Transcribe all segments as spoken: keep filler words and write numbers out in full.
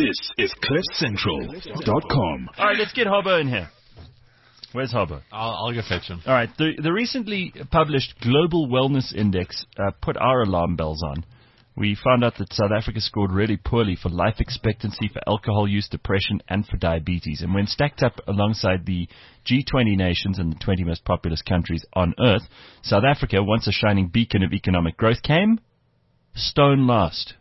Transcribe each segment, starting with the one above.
This is cliff central dot com. All right, let's get Hobo in here. Where's Hobo? I'll, I'll go fetch him. All right, the, the recently published Global Wellness Index uh, put our alarm bells on. We found out that South Africa scored really poorly for life expectancy, for alcohol use, depression, and for diabetes. And when stacked up alongside the G twenty nations and the twenty most populous countries on Earth, South Africa, once a shining beacon of economic growth, came stone last.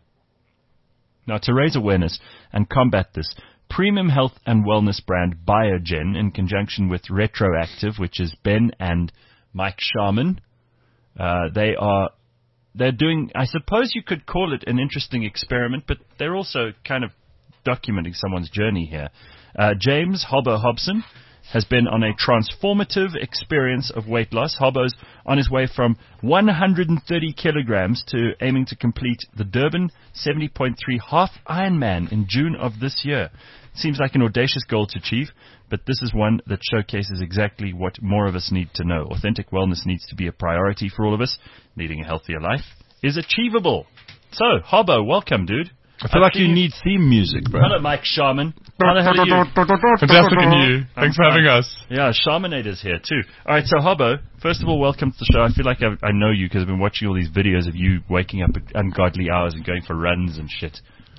Now, to raise awareness and combat this, premium health and wellness brand Biogen, in conjunction with Retroactive, which is Ben and Mike Sharman, uh, they are they're doing, I suppose you could call it an interesting experiment, but they're also kind of documenting someone's journey here. Uh, James Hobo Hobson has been on a transformative experience of weight loss. Hobo's on his way from one hundred thirty kilograms to aiming to complete the Durban seventy point three half Ironman in June of this year. Seems like an audacious goal to achieve, but this is one that showcases exactly what more of us need to know. Authentic wellness needs to be a priority for all of us. Leading a healthier life is achievable. So, Hobo, welcome, dude. I feel like you need theme music, bro. Hello, Mike Sharman. How the hell are you? Fantastic, and you. Thanks for having us. Yeah, Sharmanator's here too. All right, so Hobo, first of all, welcome to the show. I feel like I, I know you because I've been watching all these videos of you waking up at ungodly hours and going for runs and shit.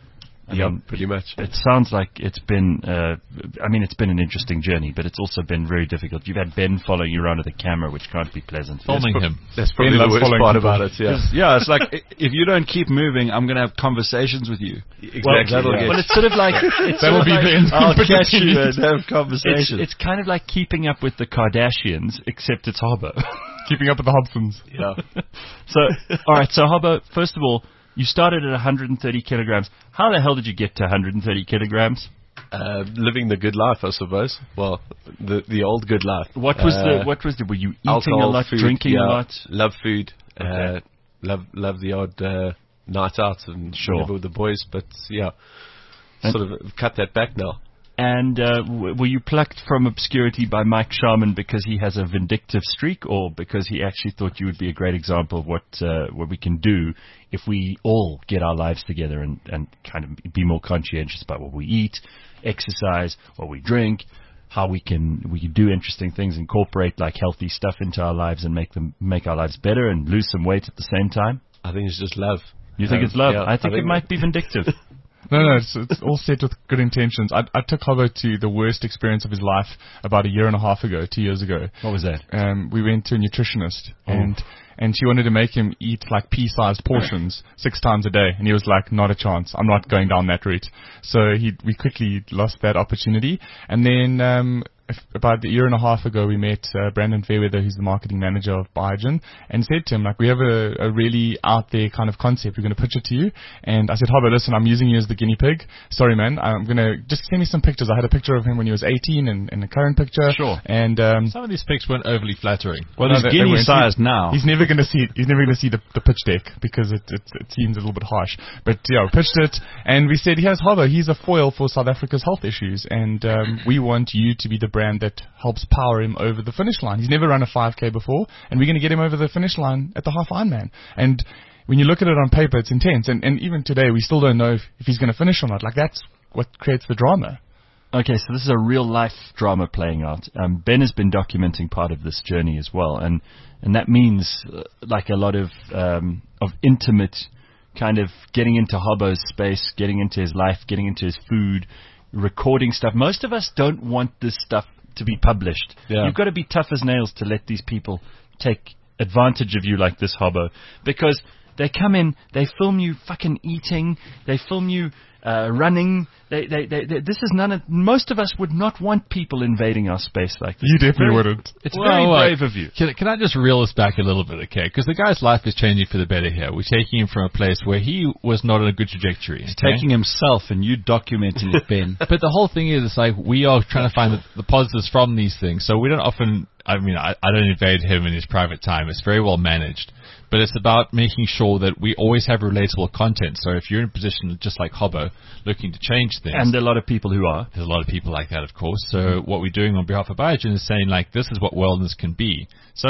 I yeah, mean, pretty much. It sounds like it's been, uh, I mean, it's been an interesting journey, but it's also been very difficult. You've had Ben following you around with a camera, which can't be pleasant. Filming pro- him. That's probably Ben the worst part people. about it, yeah. Yeah, it's like, if you don't keep moving, I'm going to have conversations with you. Exactly. Well, That'll yeah. get well, it's sort of like, it's That'll sort of be like, the I'll catch you and have conversations. It's, it's kind of like keeping up with the Kardashians, except it's Hobo. Keeping up with the Hobsons. Yeah. So, all right, so Hobo, first of all, you started at one hundred thirty kilograms. How the hell did you get to one hundred thirty kilograms? Uh, living the good life, I suppose. Well, the the old good life. What was uh, the, what was the, were you eating alcohol, a lot, food, drinking yeah, a lot? Love food. Okay. Uh, love love the odd uh, night out and Sure. whatever with the boys, but yeah, And- sort of cut that back now. And uh, w- were you plucked from obscurity by Mike Sharman because he has a vindictive streak, or because he actually thought you would be a great example of what uh, what we can do if we all get our lives together and, and kind of be more conscientious about what we eat, exercise, what we drink, how we can we can do interesting things, incorporate like healthy stuff into our lives and make them make our lives better and lose some weight at the same time? I think it's just love. You think Um, it's love? yeah, I, think I it think might be vindictive. No, no, it's, it's all set with good intentions. I, I took Hobo to the worst experience of his life about a year and a half ago, two years ago. What was that? Um, we went to a nutritionist, Oh. and and she wanted to make him eat like pea-sized portions six times a day, and he was like, not a chance. I'm not going down that route. So he we quickly lost that opportunity, and then um, if, about a year and a half ago, we met uh, Brandon Fairweather, who's the marketing manager of Biogen, and said to him, like, we have a, a really out there kind of concept. We're going to pitch it to you. And I said, Hobo, listen, I'm using you as the guinea pig. Sorry, man. I'm going to just send me some pictures. I had a picture of him when he was eighteen and, and a current picture. Sure. And um, Some of these pics weren't overly flattering. Well, No, he's they- they guinea weren't. sized He- now. He's never going to see. He's never going to see the, the pitch deck because it, it it seems a little bit harsh. But yeah, we pitched it, and we said, "Here's Hobo. He's a foil for South Africa's health issues, and um, we want you to be the brand that helps power him over the finish line. He's never run a five K before, and we're going to get him over the finish line at the half Ironman." And when you look at it on paper, it's intense. And, and even today, we still don't know if, if he's going to finish or not. Like, that's what creates the drama. Okay, so this is a real life drama playing out. Um, Ben has been documenting part of this journey as well, and and that means uh, like a lot of um, of intimate kind of getting into Hobo's space, getting into his life, getting into his food, recording stuff. Most of us don't want this stuff to be published. Yeah. You've got to be tough as nails to let these people take advantage of you like this, Hobo, because they come in, they film you fucking eating, they film you uh, running. They, they, they, they, this is none of. Most of us would not want people invading our space like this. You definitely Very- wouldn't. It's Well, very like- brave of you. Can, can I just reel this back a little bit, okay? Because the guy's life is changing for the better here. We're taking him from a place where he was not on a good trajectory. He's okay? taking himself and you documenting it, Ben. But the whole thing is, it's like we are trying to find the, the positives from these things. So we don't often, I mean, I, I don't invade him in his private time. It's very well managed. But it's about making sure that we always have relatable content. So if you're in a position just like Hobo, looking to change things, And a lot of people who are. there's a lot of people like that, of course. So what we're doing on behalf of Biogen is saying, like, this is what wellness can be. So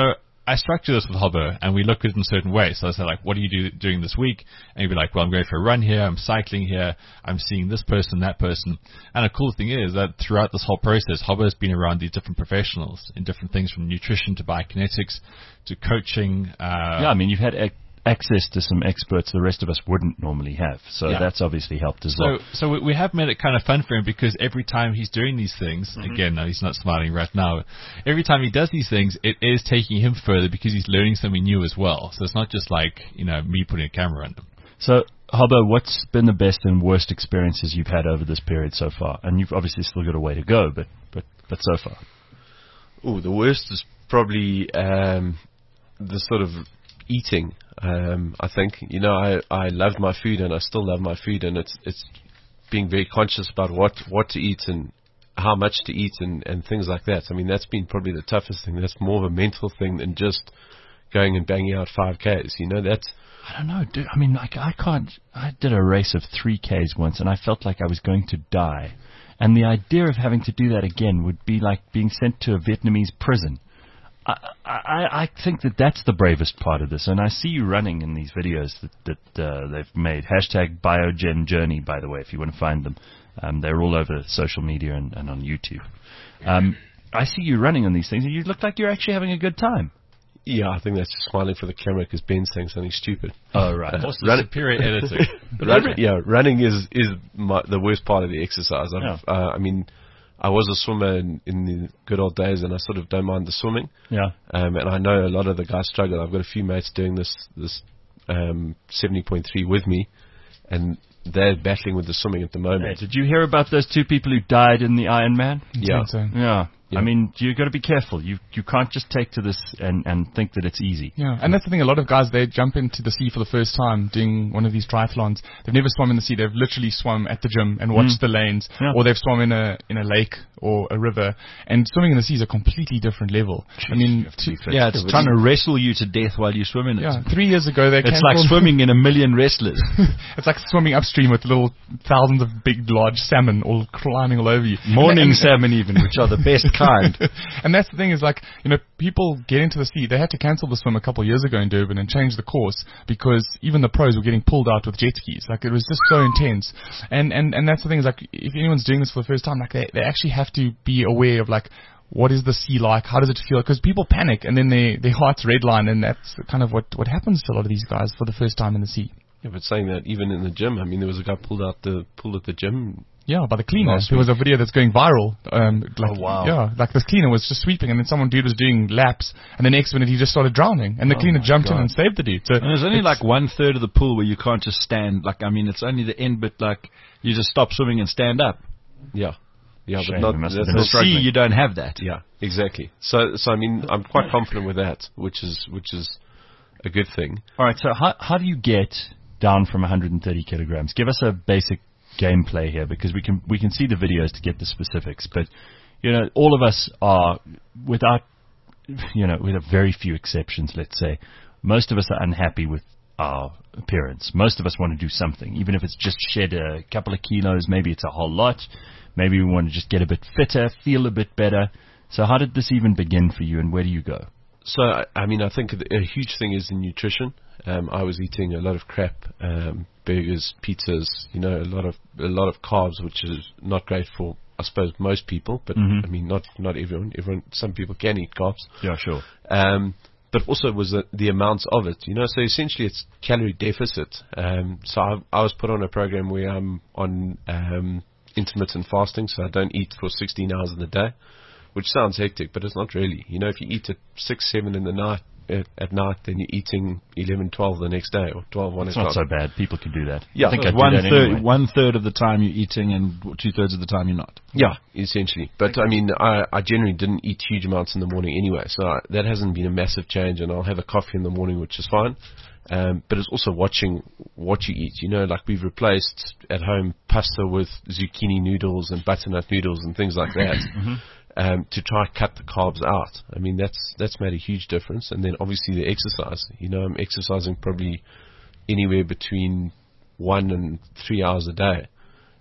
I structure this with Hobbo, and we look at it in a certain way. So I say, like, what are you do, doing this week? And he'd be like, well, I'm going for a run here, I'm cycling here, I'm seeing this person, that person. And the cool thing is that throughout this whole process, Hobbo's been around these different professionals in different things, from nutrition to biokinetics to coaching. Uh, yeah, I mean, you've had ac- access to some experts the rest of us wouldn't normally have. So Yeah. that's obviously helped as So, well. so we- we have made it kind of fun for him, because every time he's doing these things, Mm-hmm. again, no, he's not smiling right now. Every time he does these things, it is taking him further, because he's learning something new as well. So it's not just like, you know, me putting a camera on him. So, Hobbo, what's been the best and worst experiences you've had over this period so far? And you've obviously still got a way to go, but but, but so far. Oh, the worst is probably um, the sort of eating. Um, I think you know I, I loved my food, and I still love my food, and it's it's being very conscious about what, what to eat and how much to eat and, and things like that. I mean, that's been probably the toughest thing. That's more of a mental thing than just going and banging out five Ks. You know, that's I don't know, dude. I mean, like, I can't. I did a race of three Ks once, and I felt like I was going to die. And the idea of having to do that again would be like being sent to a Vietnamese prison. I, I, I think that that's the bravest part of this, and I see you running in these videos that, that uh, they've made. Hashtag Biogen Journey, by the way, if you want to find them. Um, they're all over social media and, and on YouTube. Um, I see you running on these things, and you look like you're actually having a good time. yeah. I think that's just smiling for the camera because Ben's saying something stupid. Oh, right. Also, Run- superior editing. Run, yeah, running is is my, the worst part of the exercise. I've, Yeah. uh, I mean, I was a swimmer in, in the good old days, and I sort of don't mind the swimming. Yeah. Um, and I know a lot of the guys struggle. I've got a few mates doing this this um, seventy point three with me, and they're battling with the swimming at the Hey, moment. did you hear about those two people who died in the Ironman? Yeah. Insane. Yeah. Yeah. I mean, you've got to be careful. You you can't just take to this and, and think that it's easy. Yeah, and that's the thing. A lot of guys, they jump into the sea for the first time doing one of these triathlons. They've never swum in the sea. They've literally swum at the gym and watched the lanes, Yeah. or they've swum in a in a lake or a river. And swimming in the sea is a completely different level. I mean, two, Yeah, it's trying to wrestle you to death while you swim in it. yeah, three years ago they It's like cancelled- swimming in a million wrestlers. It's like swimming upstream with little thousands of big, large salmon all climbing all over you. Morning And- salmon even, which are the best kind. And that's the thing is, like, you know, people get into the sea. They had to cancel the swim a couple of years ago in Durban and change the course because even the pros were getting pulled out with jet skis. Like, it was just so intense. And, and, and that's the thing is, like, if anyone's doing this for the first time, like, they, they actually have to be aware of, like, what is the sea like? How does it feel? Because people panic and then they, their hearts redline, and that's kind of what, what happens to a lot of these guys for the first time in the sea. Yeah, but saying that, even in the gym, I mean, there was a guy pulled out the pool at the gym. Yeah, by the cleaner. Last There was a video that's going viral. Um, like, Oh, wow. Yeah, like this cleaner was just sweeping, and then someone dude was doing laps, and the next minute he just started drowning, and the Oh cleaner my jumped in God. and saved the dude. So And there's only it's- like one third of the pool where you can't just stand. Like, I mean, it's only the end, but like, you just stop swimming and stand up. Yeah. Yeah, Shame, but not. we must have that's been In the not sea, struggling. you don't have that. Yeah, exactly. So, so I mean, I'm quite confident with that, which is which is a good thing. All right, so how how do you get down from one hundred thirty kilograms? Give us a basic gameplay here, because we can we can see the videos to get the specifics. But you know, all of us are, without you know, with a very few exceptions, let's say, most of us are unhappy with our appearance. Most of us want to do something, even if it's just shed a couple of kilos. Maybe it's a whole lot. Maybe we want to just get a bit fitter, feel a bit better. So how did this even begin for you, and where do you go? So, I- I mean, I think a huge thing is in nutrition. Um, I was eating a lot of crap, um, burgers, pizzas, you know, a lot of a lot of carbs, which is not great for, I suppose, most people. But Mhm. I mean, not not everyone. Everyone, some people can eat carbs. Yeah, sure. Um, but also was the, the amounts of it, you know. So essentially, it's calorie deficit. Um, so I, I was put on a program where I'm on um, intermittent fasting, so I don't eat for sixteen hours in the day, which sounds hectic, but it's not really. You know, if you eat at six, seven in the night at, at night, then you're eating eleven, twelve the next day, or twelve, one It's o'clock. not so bad. People can do that. Yeah, I think so I do one that third, anyway. one third of the time you're eating, and two thirds of the time you're not. Yeah, essentially. But I mean, I, I generally didn't eat huge amounts in the morning anyway, so I, that hasn't been a massive change. And I'll have a coffee in the morning, which is fine. Um, but it's also watching what you eat. You know, like we've replaced at home pasta with zucchini noodles and butternut noodles and things like that. Um, to try to cut the carbs out. I mean, that's that's made a huge difference. And then obviously the exercise. You know, I'm exercising probably anywhere between one and three hours a day.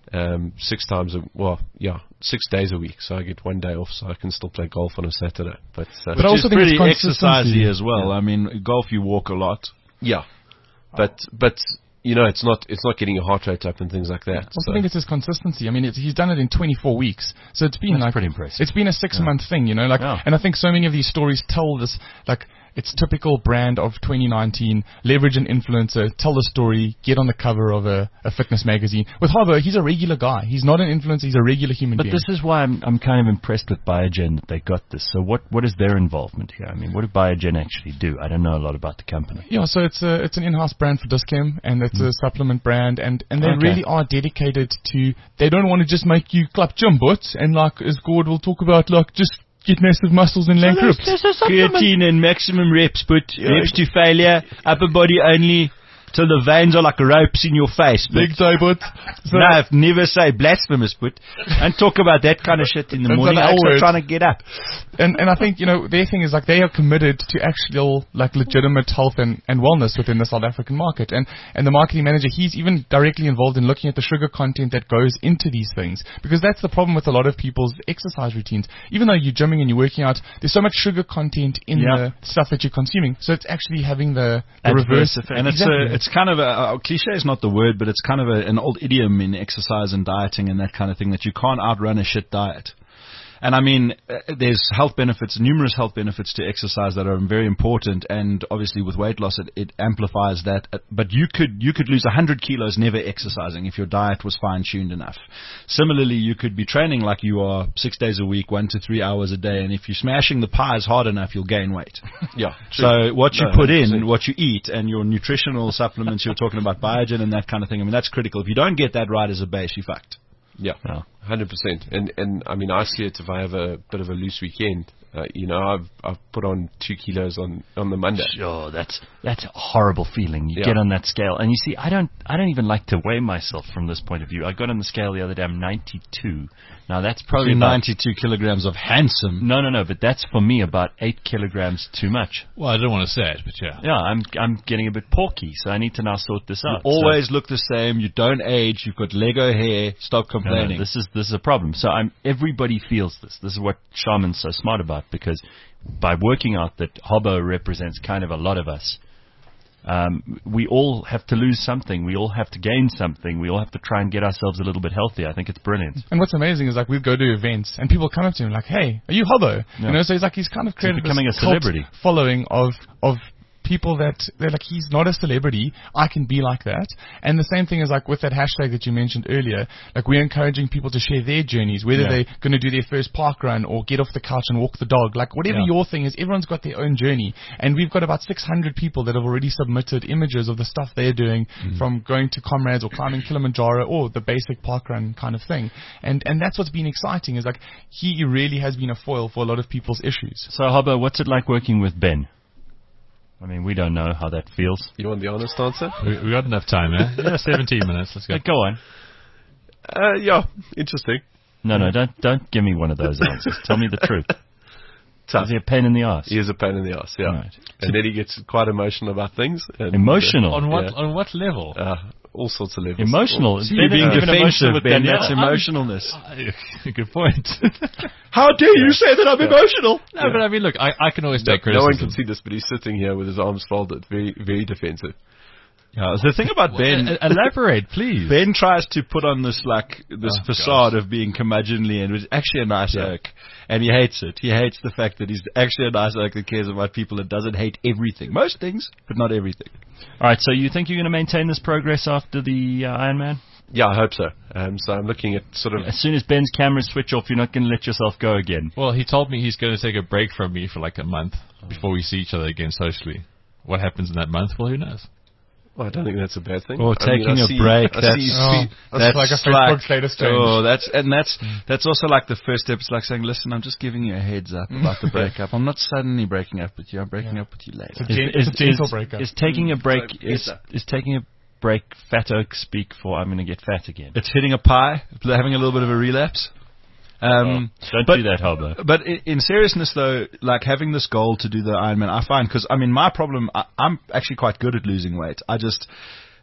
um, six times a well, yeah, six days a week. So I get one day off, so I can still play golf on a Saturday. But uh, But I also Which is think it's pretty consistency exercisey as well. I mean, golf you walk a lot. yeah, but but you know, it's not it's not getting your heart rate up and things like that. I also So- think it's his consistency. I mean, it's, he's done it in twenty-four weeks, so it's been That's like pretty impressive. It's been a six-month thing, you know. Like, Yeah. and I think so many of these stories tell this, like, it's typical brand of twenty nineteen. Leverage an influencer, tell the story, get on the cover of a, a fitness magazine. With Hobo, he's a regular guy. He's not an influencer. He's a regular human But being. this is why I'm I'm kind of impressed with Biogen that they got this. So what what is their involvement here? I mean, what do Biogen actually do? I don't know a lot about the company. Yeah, so it's a it's an in-house brand for Dischem, and it's a supplement brand, and, and they Okay. really are dedicated to. They don't want to just make you clap gym butts, and like as Gord will talk about, like just get massive muscles and leg groups. Creatine and maximum reps, but reps to failure, upper body only, till the veins are like ropes in your face. But Big day butts. So, no, I've never say blasphemous, but and talk about that kind of shit in the That's morning. an I'm L actually word. trying to get up. and and I think you know their thing is like they are committed to actual like legitimate health and, and wellness within the South African market, and and the marketing manager, he's even directly involved in looking at the sugar content that goes into these things, because that's the problem with a lot of people's exercise routines. Even though you're gymming and you're working out, there's so much sugar content in Yeah. the stuff that you're consuming, so it's actually having the, the Adverse reverse effect. And it's Exactly. a, it's kind of a, a cliche is not the word, but it's kind of a, an old idiom in exercise and dieting and that kind of thing, that you can't outrun a shit diet. And I mean, uh, there's health benefits, numerous health benefits to exercise that are very important, and obviously with weight loss, it, it amplifies that. Uh, But you could you could lose one hundred kilos never exercising if your diet was fine-tuned enough. Similarly, you could be training like you are six days a week, one to three hours a day, and if you're smashing the pies hard enough, you'll gain weight. yeah. So what you No, put one hundred in, percent. what you eat, and your nutritional supplements, you're talking about Biogen and that kind of thing. I mean, that's critical. If you don't get that right as a base, you're fucked. Yeah, Yeah. hundred percent. And and I mean, I see it if I have a bit of a loose weekend. Uh, you know, I've I've put on two kilos on on the Monday. Sure, that's that's a horrible feeling. You Yeah. get on that scale, and you see, I don't, I don't even like to weigh myself from this point of view. I got on the scale the other day. I'm ninety-two. Now that's probably Probably about, ninety-two kilograms of handsome. No, no, no. But that's for me about eight kilograms too much. Well, I don't want to say it, but yeah. Yeah, I'm, I'm getting a bit porky, so I need to now sort this You out. always look the same. You don't age. You've got Lego hair. Stop So, no, no, complaining. this is this is a problem. So I'm. Everybody feels this. This is what Shaman's so smart about, because by working out that Hobo represents kind of a lot of us. Um, we all have to lose something. We all have to gain something. We all have to try and get ourselves a little bit healthier. I think it's brilliant. And what's amazing is like we go to events and people come up to him like, "Hey, are you Hobo?" Yeah. You know, so he's like he's kind of created becoming this a celebrity. cult following of of people that they're like, he's not a celebrity, I can be like that. And the same thing is like with that hashtag that you mentioned earlier, like we're encouraging people to share their journeys, whether Yeah. they're going to do their first park run or get off the couch and walk the dog, like whatever Yeah. your thing is, everyone's got their own journey. And we've got about six hundred people that have already submitted images of the stuff they're doing, Mm-hmm. from going to Comrades or climbing Kilimanjaro or the basic park run kind of thing. And and that's what's been exciting, is like he really has been a foil for a lot of people's issues. So, Hobo, what's it like working with Ben? I mean, we don't know how that feels. You want the honest answer? We, we got enough time, eh? Yeah, seventeen minutes. Let's go. But go on. Uh, yeah, interesting. No, no, don't don't give me one of those answers. Tell me the truth. Tough. Is he a pain in the ass? He is a pain in the ass, yeah. Right. And then he gets quite emotional about things. And, Emotional. On what Yeah. on what level? Uh, all sorts of levels. Emotional. See, you're Ben being is even defensive, emotional with Ben. Danielle. That's emotionalness. Good point. How dare you say that I'm emotional? No, but I mean, look, I, I can always No, take no criticism. one can see this, but he's sitting here with his arms folded, very, very defensive. Yeah, the thing about Ben, E- elaborate, please. Ben tries to put on this like this Oh, facade of being curmudgeonly, and was actually a nice Yeah. oak, and he hates it. He hates the fact that he's actually a nice oak that cares about people and doesn't hate everything, most things, but not everything. All right, so you think you're going to maintain this progress after the uh, Ironman? Yeah, I hope so. Um, so I'm looking at sort of As soon as Ben's cameras switch off, you're not going to let yourself go again. Well, he told me he's going to take a break from me for like a month before we see each other again socially. What happens in that month? Well, who knows? Well, I don't think that's a bad thing. Or I mean, taking I a see- break. I That's, see- Oh, that's like a Facebook status change. Oh, that's and that's that's also like the first step. It's like saying, "Listen, I'm just giving you a heads up about the breakup. I'm not suddenly breaking up with you. I'm breaking up with you later." It's a, gen- it's a gentle breakup. Is taking a break So, is, better. is taking a break fat oak speak for I'm going to get fat again? It's hitting a pie, having a little bit of a relapse. Um, Oh, don't but- do that, Hobo. But in, in seriousness, though, like having this goal to do the Ironman, I find because I mean my problem, I, I'm actually quite good at losing weight. I just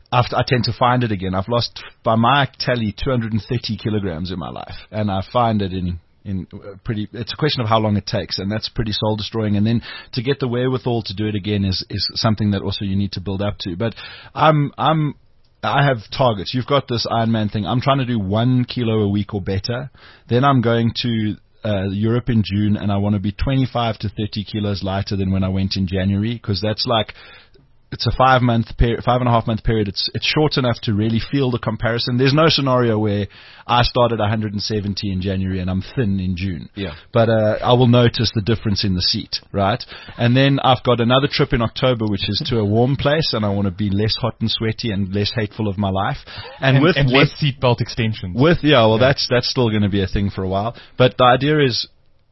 after I tend to find it again. I've lost, by my tally, two hundred thirty kilograms in my life, and I find it in in pretty. It's a question of how long it takes, and that's pretty soul destroying. And then to get the wherewithal to do it again is is something that also you need to build up to. But I'm I'm. I have targets. You've got this Ironman thing. I'm trying to do one kilo a week or better. Then I'm going to uh, Europe in June, and I want to be twenty-five to thirty kilos lighter than when I went in January, because that's like, it's a five month period, five and a half month period. It's it's short enough to really feel the comparison. There's no scenario where I started one hundred seventy in January and I'm thin in June. Yeah. But uh, I will notice the difference in the seat, right? And then I've got another trip in October, which is to a warm place, and I want to be less hot and sweaty and less hateful of my life. And, And, with and with, less seatbelt extensions. with yeah, well, that's that's still going to be a thing for a while. But the idea is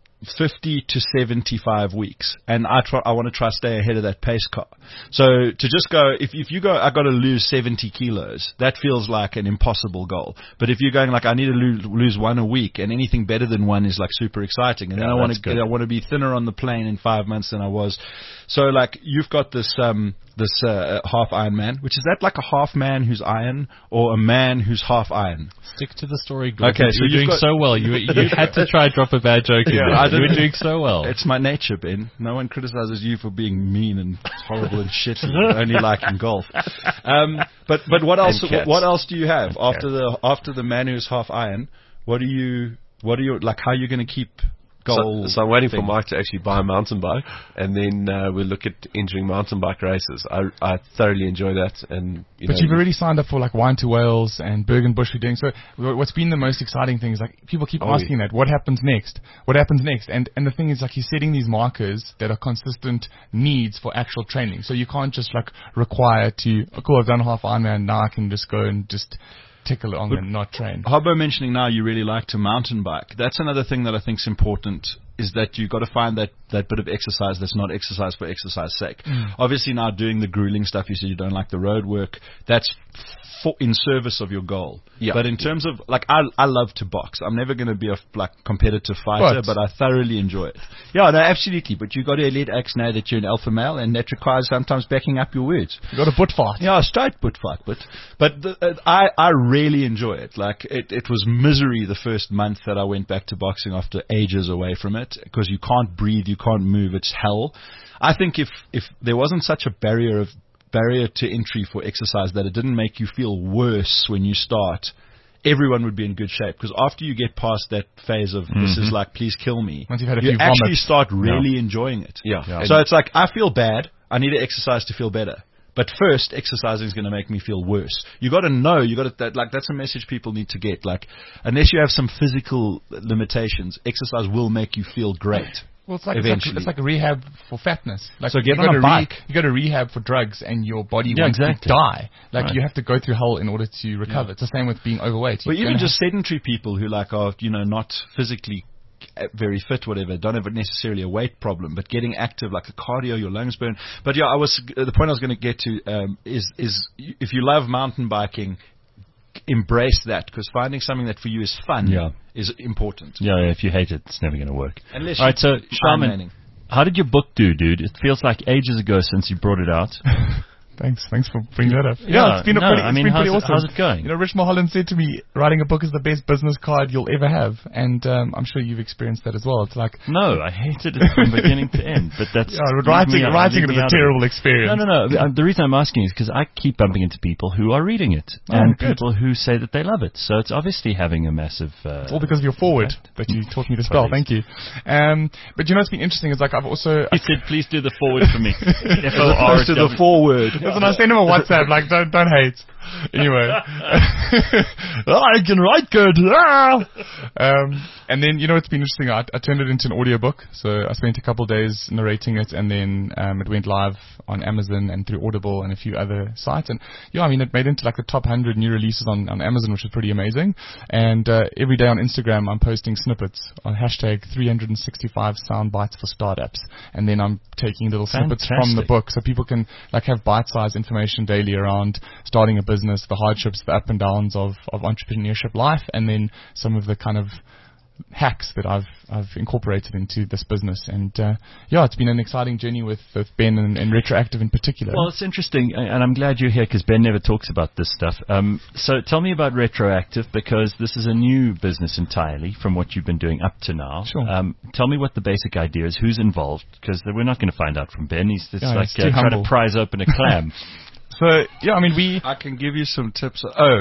fifty to seventy-five weeks, and I try. I want to try stay ahead of that pace car. So to just go, if if you go, I got to lose seventy kilos. That feels like an impossible goal. But if you're going like I need to lose, lose one a week, and anything better than one is like super exciting. And Yeah, then I want that's to good. I want to be thinner on the plane in five months than I was. So like you've got this um this uh, half Ironman, which is that like a half man who's iron or a man who's half iron? Stick to the story. Gordon. Okay, you so were you've doing got- so well. You you had to try drop a bad joke in Yeah, there. I You were didn't- doing so well. It's my nature, Ben. No one criticizes you for being mean and horrible and shitty, and only liking golf. Um, but but what else? And cats. What else do you have And after the after the man who's half iron? What do you? What are you like? How are you going to keep goal? So, so I'm waiting thing? for Mike to actually buy a mountain bike, and then uh, we'll look at entering mountain bike races. I, I thoroughly enjoy that, and you But know, you've already signed up for like Wine to Wales and Bergen Bush you're doing. So wh- what's been the most exciting thing is like people keep Oh, asking that, what happens next? What happens next? And and the thing is like you're setting these markers that are consistent needs for actual training. So you can't just like require to, oh, cool, I've done half Ironman, now I can just go and just tickle along and not train. Hobbo mentioning now you really like to mountain bike. That's another thing that I think is important, is that you've got to find that, that bit of exercise that's not exercise for exercise sake. Mm. Obviously now doing the grueling stuff, you said you don't like the road work, that's for, in service of your goal. Yeah. But in terms of, like, I I love to box. I'm never going to be a like competitive fighter, But- but I thoroughly enjoy it. Yeah, no, absolutely. But you've got to let X know that you're an alpha male, and that requires sometimes backing up your words. You got a butt fight. Yeah, straight butt fight, but but the, uh, I I really enjoy it. Like it, it was misery the first month that I went back to boxing after ages away from it, because you can't breathe, you can't move, it's hell. I think if if there wasn't such a barrier of barrier to entry for exercise that it didn't make you feel worse when you start, everyone would be in good shape, because after you get past that phase of this is like please kill me, Once you've had a you few actually vomits. start really enjoying it. yeah. And So it's like, I feel bad, I need to exercise to feel better. But first, exercising is going to make me feel worse. You got to know, you got to, that, like, that's a message people need to get. Like, unless you have some physical limitations, exercise will make you feel great. Well, it's like, it's like Eventually. it's like a rehab for fatness. Like So get you on gotta a bike. you got to rehab for drugs, and your body Yeah, wants exactly. to die. Like Right. you have to go through hell in order to recover. It's the same with being overweight. But You're even gonna just sedentary people who, like, are, you know, not physically uh, very fit, whatever, don't have necessarily a weight problem, but getting active, like the cardio, your lungs burn. But yeah, I was, uh, the point I was going to get to um, is, is if you love mountain biking, embrace that, because finding something that for you is fun Yeah. is important. Yeah, if you hate it, it's never going to work. Unless All right, so you're Shaman, Ironmanning. how did your book do, dude? It feels like ages ago since you brought it out. Thanks, thanks for bringing that up. Yeah, Yeah, it's been a no, pretty, I it's mean, been how's pretty it- awesome. how's it going? You know, Rich Mulholland said to me, writing a book is the best business card you'll ever have, and um, I'm sure you've experienced that as well. It's like, No, I hated it from beginning to end. But that's yeah, leave writing, me out- writing leave it me is out a of terrible experience. No, no, no. Uh, The reason I'm asking is because I keep bumping into people who are reading it, Oh, and good. people who say that they love it. So it's obviously having a massive. Uh, It's all because of your forward that you taught me to spell. Probably. Thank you. Um, but you know, it's been interesting. It's like I've also. he said, "Please do the forward for me." F O R Opposed to the W. forward. Listen, I sent him a WhatsApp. Like, don't don't hate. Anyway, I can write good. Ah! Um, and then you know it's been interesting. I, I turned it into an audiobook. So I spent a couple of days narrating it, and then um, it went live on Amazon and through Audible and a few other sites. And yeah, I mean it made it into like the top one hundred new releases on, on Amazon, which is pretty amazing. And uh, every day on Instagram, I'm posting snippets on hashtag three hundred sixty-five sound bites for startups, and then I'm taking little snippets from the Fantastic. book, so people can like have bite-sized information daily around starting a business, the hardships, the up and downs of, of entrepreneurship life, and then some of the kind of hacks that I've I've incorporated into this business. And uh, yeah, it's been an exciting journey with, with Ben and, and Retroactive in particular. Well, it's interesting, and I'm glad you're here because Ben never talks about this stuff. Um, so tell me about Retroactive, because this is a new business entirely from what you've been doing up to now. Sure. Um, tell me what the basic idea is, who's involved, because we're not going to find out from Ben. He's it's Yeah, like he's too uh, trying humble. to prise open a clam. So yeah, I mean we. I can give you some tips. Oh,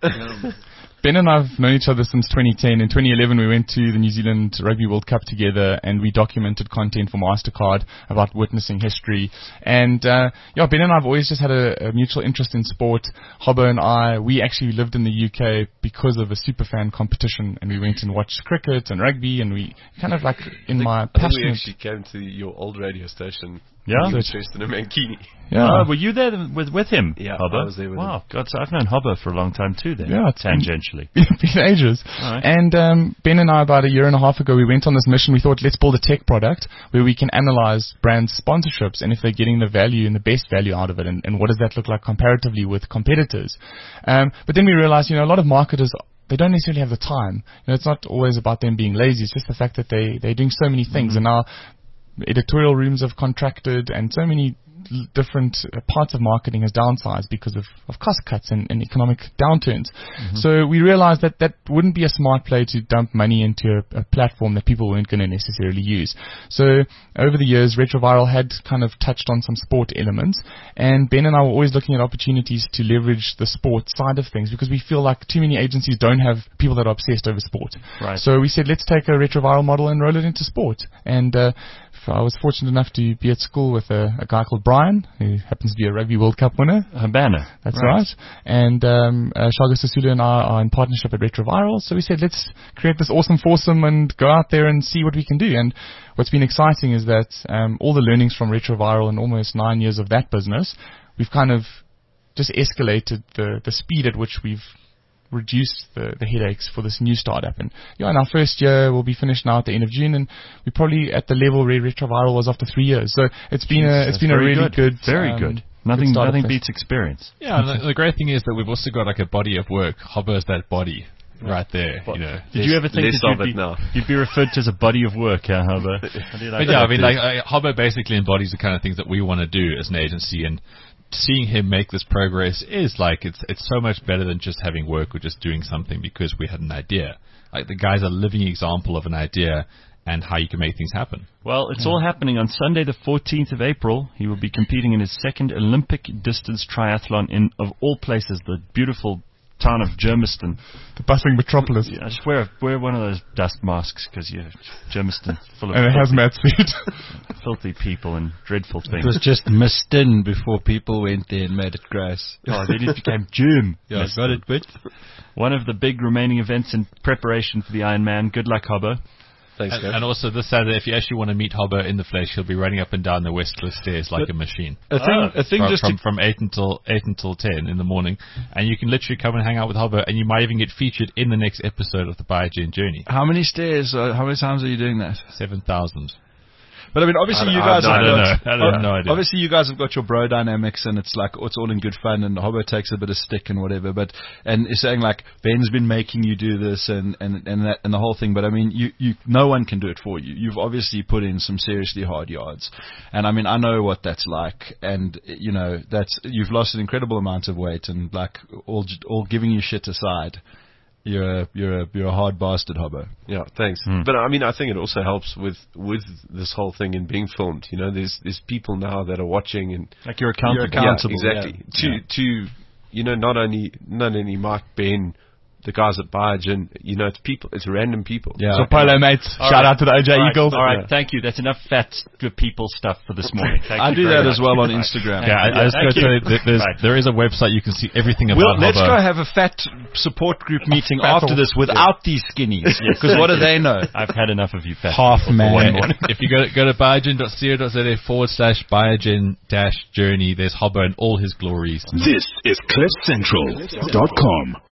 Ben and I have known each other since twenty ten. In twenty eleven, we went to the New Zealand Rugby World Cup together, and we documented content for MasterCard about witnessing history. And uh, yeah, Ben and I have always just had a, a mutual interest in sport. Hobbo and I, we actually lived in the U K because of a superfan competition, and we went and watched cricket and rugby, and we kind of like in my I think we passionate. actually came to your old radio station. Yeah? You were dressed in a mankini. Yeah. Oh, were you there with with him? Yeah, Hobbo? I was there with wow, God, so I've known Hobbo for a long time too. Then, Yeah, it's been- tangentially. It's been ages. All right. And um, Ben and I, about a year and a half ago, we went on this mission. We thought, let's build a tech product where we can analyze brand sponsorships and if they're getting the value and the best value out of it, and, and what does that look like comparatively with competitors. Um, but then we realized, you know, a lot of marketers, they don't necessarily have the time. You know, it's not always about them being lazy. It's just the fact that they, they're doing so many things. Mm-hmm. And now editorial rooms have contracted, and so many l- different uh, parts of marketing has downsized because of, of cost cuts and, and economic downturns. Mm-hmm. So we realized that that wouldn't be a smart play to dump money into a, a platform that people weren't going to necessarily use. So over the years, Retroviral had kind of touched on some sport elements, and Ben and I were always looking at opportunities to leverage the sport side of things, because we feel like too many agencies don't have people that are obsessed over sport. Right. So we said, let's take a Retroviral model and roll it into sport. And uh, I was fortunate enough to be at school with a, a guy called Brian, who happens to be a Rugby World Cup winner. Habana. That's right. And um, uh, Shaga Sasulu and I are in partnership at Retroviral. So we said, let's create this awesome foursome and go out there and see what we can do. And what's been exciting is that um, all the learnings from Retroviral and almost nine years of that business, we've kind of just escalated the, the speed at which we've reduce the, the headaches for this new startup. And yeah, in our first year, we'll be finished now at the end of June, and we're probably at the level where Retroviral was after three years. So it's been a it's been a Very really good. good, Very um, good. Nothing, startup nothing phase. beats experience. Yeah, and the, the great thing is that we've also got like a body of work. Hobbo is that body right there, you know. Did you ever think less that of you'd it be, now. you'd be referred to as a body of work, huh, Hobbo? How do you like But yeah, that, I mean, dude? like uh, Hobbo basically embodies the kind of things that we want to do as an agency, and seeing him make this progress is like it's it's so much better than just having work or just doing something because we had an idea. Like the guy's a living example of an idea and how you can make things happen. Well, it's all happening on Sunday, the fourteenth of April. He will be competing in his second Olympic distance triathlon in, of all places, the beautiful town of Germiston. The bustling metropolis. Yeah, just wear wear one of those dust masks because you're Germiston full of And a filthy, hazmat suit. filthy people and dreadful it things. was just missed in before people went there and made it gross. Oh, then it became Germ. Yeah, got it, but One of the big remaining events in preparation for the Ironman. Good luck, Hobbo. Thanks, And, guys. and also this Saturday, if you actually want to meet Hobbo in the flesh, he'll be running up and down the West Cliff stairs like a machine. a thing, Ah, a thing from, just from, to, from eight until eight until ten in the morning, and you can literally come and hang out with Hobbo, and you might even get featured in the next episode of the Biogen Journey. how many stairs? Uh, how many times are you doing that? Seven thousand. But I mean, obviously I- you I guys don't have know. got, I don't have no idea. Obviously you guys have got your bro dynamics, and it's like it's all in good fun, and Hobbo takes a bit of stick and whatever. But and is saying like Ben's been making you do this and and and that and the whole thing. But I mean, you you no one can do it for you. You've obviously put in some seriously hard yards, and I mean I know what that's like, and you know that's you've lost an incredible amount of weight, and like all all giving you shit aside. You're a, you're a, you're a hard bastard, Hobbo. Yeah, thanks. But I mean, I think it also helps with with this whole thing in being filmed. You know, there's there's people now that are watching, and Like you're accountable. You're accountable. yeah, exactly. yeah. To to you know, not only not only Mike, Ben, the guys at Biogen. You know, it's people, it's random people. Yeah. So Polo mates, All shout right. out to the O J All right, Eagles. All right, Yeah. thank you. That's enough fat good people stuff for this morning. Thank I you do very that much. as well on Instagram. Yeah, I, I just Thank got to you. say that there's, Right. there is a website you can see everything about Well, let's Hobbo. go have a fat support group meeting Fat after or- this without these skinnies. Because what do they know? I've had enough of you fat Half people for man. one morning. if you go go to biogen.co.za forward slash biogen dash journey, there's Hobbo and all his glories. This is cliff central dot com.